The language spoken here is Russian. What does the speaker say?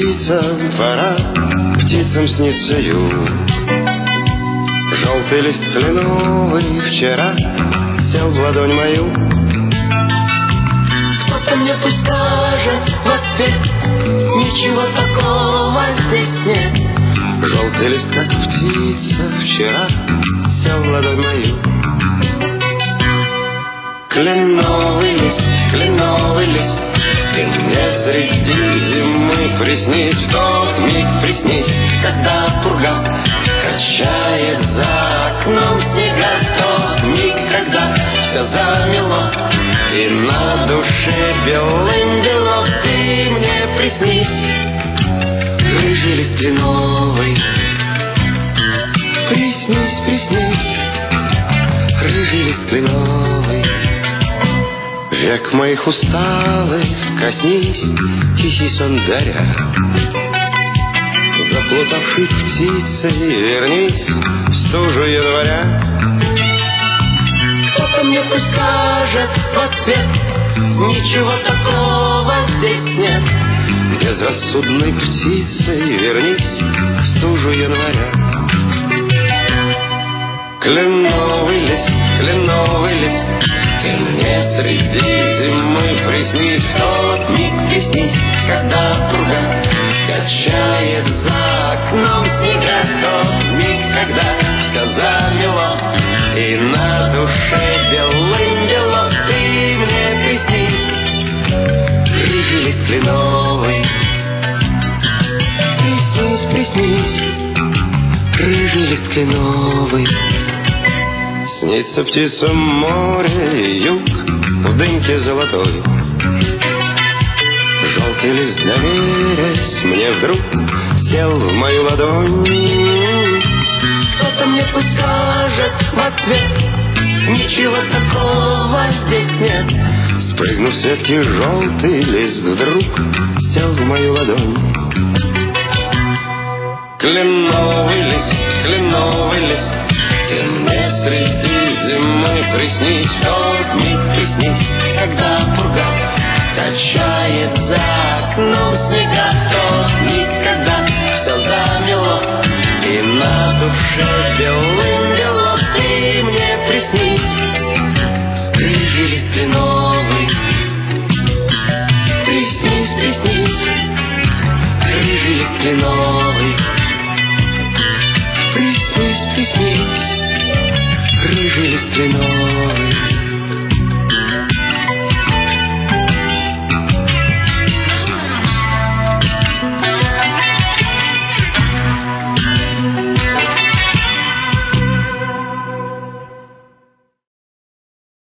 птицам пора, птицам снится юг. Желтый лист кленовый вчера сел в ладонь мою. Кто-то мне пусть скажет в ответ: ничего такого здесь нет. Желтый лист, как птица, вчера сел в ладонь мою. Кленовый лист, ты мне среди зимы приснись, в тот миг приснись, когда пурга качает за окном снега, в тот миг, когда все замело и на душе белым бело. Ты мне приснись, рыжий лист кленовый. Приснись, приснись, рыжий лист кленовый. Век моих усталых коснись, тихий сон даря. Заплутавшей птицей вернись в стужу января. Кто-то мне пусть скажет в ответ: ничего такого здесь нет. Безрассудной птицей вернись в стужу января. Кленовый лист, ты мне среди зимы приснись, в тот миг приснись, когда пурга качает за окном снега, в тот миг, когда все замело и на душе белым бело. Ты мне приснись, рыжий лист кленовый. Приснись, приснись, рыжий лист кленовый. Снится птицам море, юг в дымке золотой. Желтый лист, доверясь мне, вдруг сел в мою ладонь. Кто-то мне пусть скажет в ответ: ничего такого здесь нет. Спрыгнув с ветки, желтый лист вдруг сел в мою ладонь. Кленовый лист, ты мне среди зимы приснись, в тот миг приснись, когда пурга качает за окном снега, в тот миг, когда все замело и на душе белым бело. Ты мне приснись, рыжий лист кленовый. Приснись, приснись, рыжий лист кленовый. Приснись, приснись, рыжий лист кленовый.